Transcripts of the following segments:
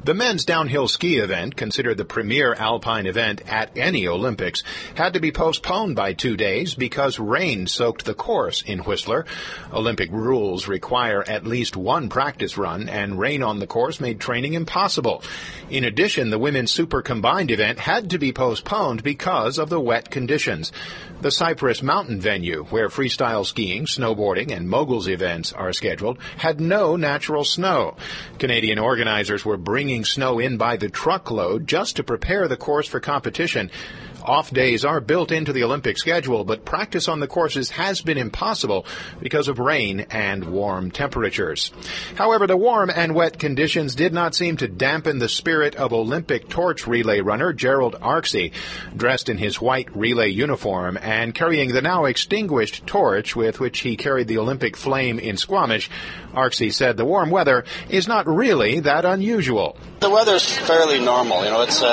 The men's downhill ski event, considered the premier alpine event at any Olympics, had to be postponed by 2 days because rain soaked the course in Whistler. Olympic rules require at least one practice run, and rain on the course made training impossible. In addition, the women's super combined event had to be postponed because of the wet conditions. The Cypress Mountain venue, where freestyle skiing, snowboarding, and moguls events are scheduled, had no natural snow. Canadian organizers were bringing snow in by the truckload just to prepare the course for competition. Off days are built into the Olympic schedule, but practice on the courses has been impossible because of rain and warm temperatures. However, the warm and wet conditions did not seem to dampen the spirit of Olympic torch relay runner Gerald Arksey. Dressed in his white relay uniform and carrying the now extinguished torch with which he carried the Olympic flame in Squamish, Arksey said the warm weather is not really that unusual. The weather's fairly normal.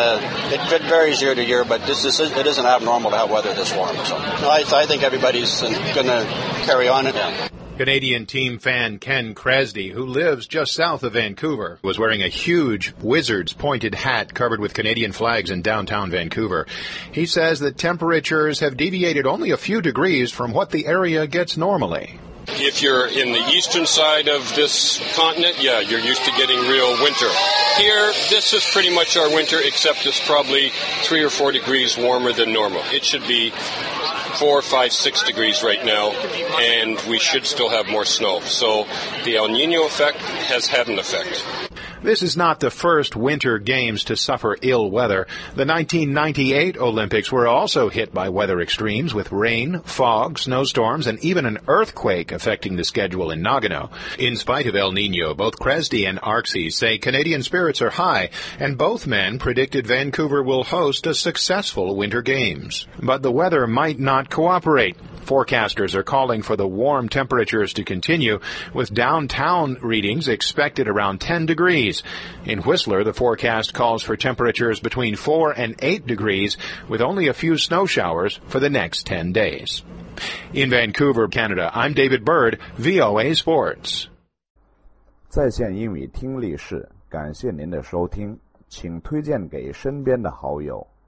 It varies year to year, but it isn't abnormal to have weather this warm. So I think everybody's going to carry on again. Canadian team fan Ken Kresdy, who lives just south of Vancouver, was wearing a huge Wizards pointed hat covered with Canadian flags in downtown Vancouver. He says that temperatures have deviated only a few degrees from what the area gets normally. If you're in the eastern side of this continent, you're used to getting real winter. Here, this is pretty much our winter, except it's probably 3 or 4 degrees warmer than normal. It should be 4, 5, 6 degrees right now, and we should still have more snow. So the El Nino effect has had an effect. This is not the first Winter Games to suffer ill weather. The 1998 Olympics were also hit by weather extremes with rain, fog, snowstorms, and even an earthquake affecting the schedule in Nagano. In spite of El Nino, both Kresdy and Arksey say Canadian spirits are high, and both men predicted Vancouver will host a successful Winter Games. But the weather might not cooperate. Forecasters are calling for the warm temperatures to continue, with downtown readings expected around 10 degrees. In Whistler, the forecast calls for temperatures between 4 and 8 degrees, with only a few snow showers for the next 10 days. In Vancouver, Canada, I'm David Bird, VOA Sports. 在线英语听力室，感谢您的收听，请推荐给身边的好友。